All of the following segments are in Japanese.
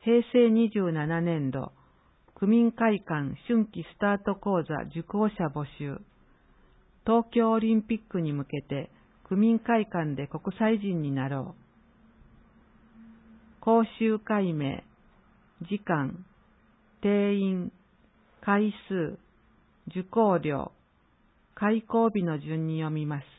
平成27年度区民会館春季スタート講座受講者募集。東京オリンピックに向けて区民会館で国際人になろう。講習会名、時間、定員、回数、受講料、開講日の順に読みます。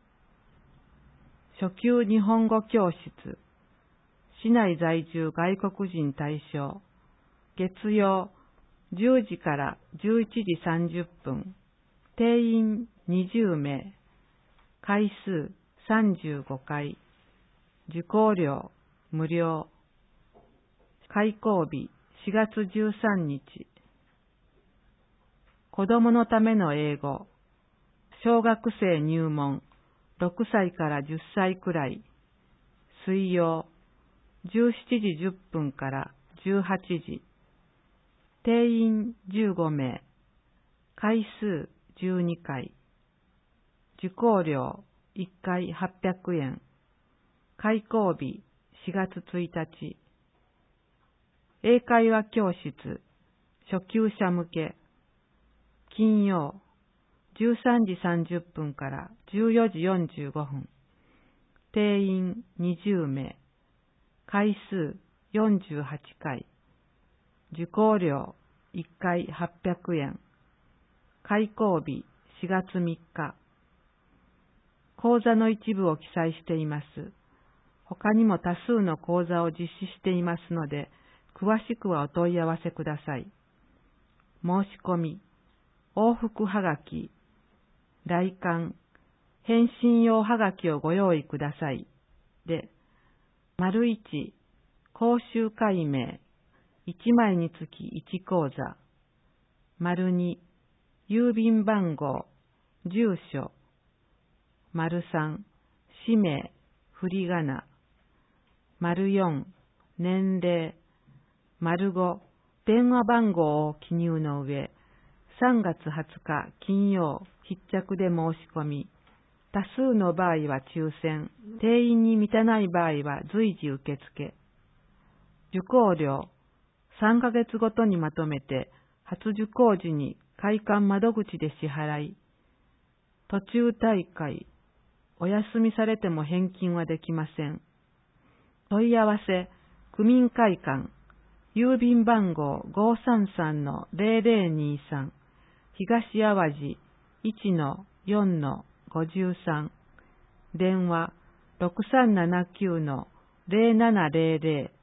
初級日本語教室、市内在住外国人対象、月曜10時から11時30分、定員20名、回数35回、受講料無料、開講日4月13日。子供のための英語、小学生入門、6歳から10歳くらい、水曜17時10分から18時、定員15名、回数12回、受講料1回800円、開講日4月1日、英会話教室、初級者向け、金曜13時30分から14時45分、定員20名、回数48回、受講料1回800円、開講日4月3日。講座の一部を記載しています。他にも多数の講座を実施していますので、詳しくはお問い合わせください。申し込み、往復はがき、来館、返信用はがきをご用意ください。で、1、講習会名、1枚につき1講座。2、郵便番号、住所。3、氏名、振り仮名。4、年齢。5、電話番号を記入の上、3月20日金曜必着で申し込み、多数の場合は抽選、定員に満たない場合は随時受付。受講料、3ヶ月ごとにまとめて、初受講時に会館窓口で支払い、途中退会、お休みされても返金はできません。問い合わせ、区民会館、郵便番号 533-0023、東淡路 1-4-53、電話 6379-0700